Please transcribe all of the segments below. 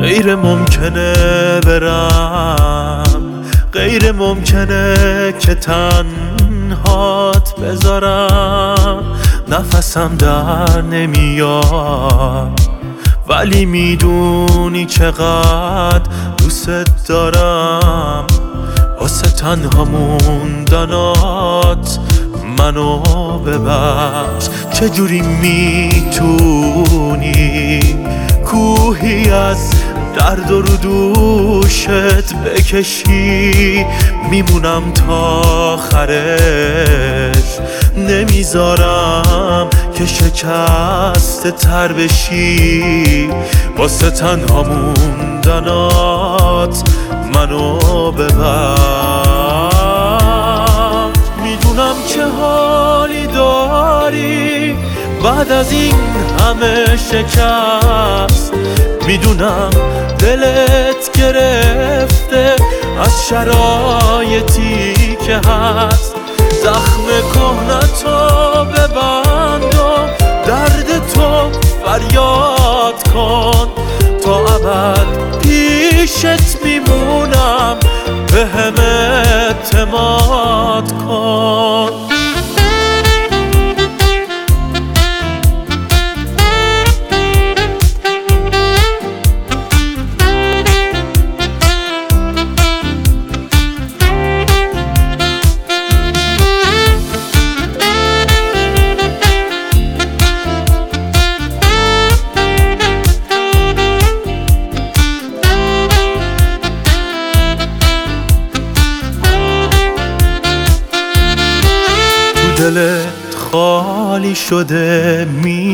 غیر ممکنه برم، غیر ممکنه که تنهات بذارم. نفسم در نمیاد ولی میدونی چقدر دوست دارم. واسه تنها موندنات منو ببخش. چجوری میتونی کوهی از درد رو دوشت بکشی؟ میمونم تا آخرش، نمیذارم که شکست تر بشی. واسه تنها موندنات منو ببخش. میدونم چه حالی داری بعد از این همه شکست. میدونم دلت گرفته از شرایطی که هست. زخم کهنتو ببند و درد تو فریاد کن. تا ابد پیشت میمونم، بهم اعتماد کن. دلت خالی شده،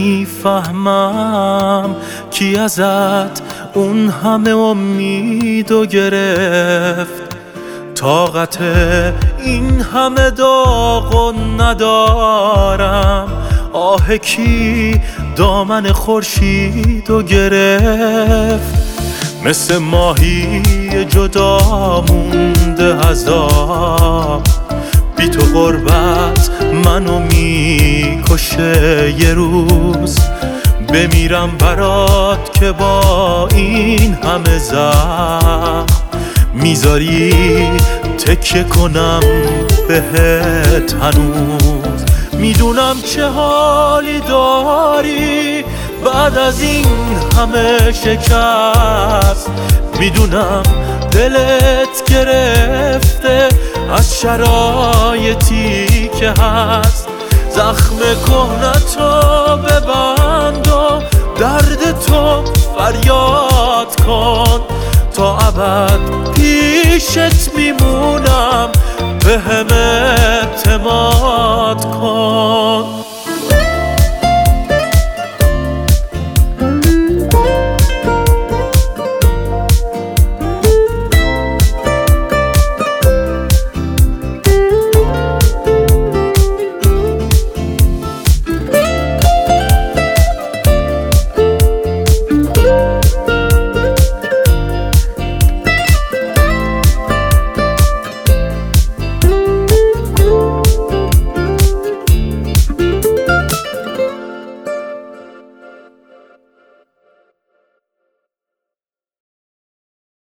میفهمم کی ازت اون همه امیدو گرفت. طاقت این همه داغو ندارم. آه کی دامن خورشیدو گرفت؟ مثل ماهی جدا مونده از آب، بی تو غربت منو میکشه. یه روز بمیرم برات که با این همه زخم میذاری تکیه کنم بهت هنوز. میدونم چه حالی داری بعد از این همه شکست. میدونم دلت گرفته از شرایطی که هست. زخم کهنتو ببند و درد تو فریاد کن. تا ابد پیشت میمونم، بهم اعتماد کن.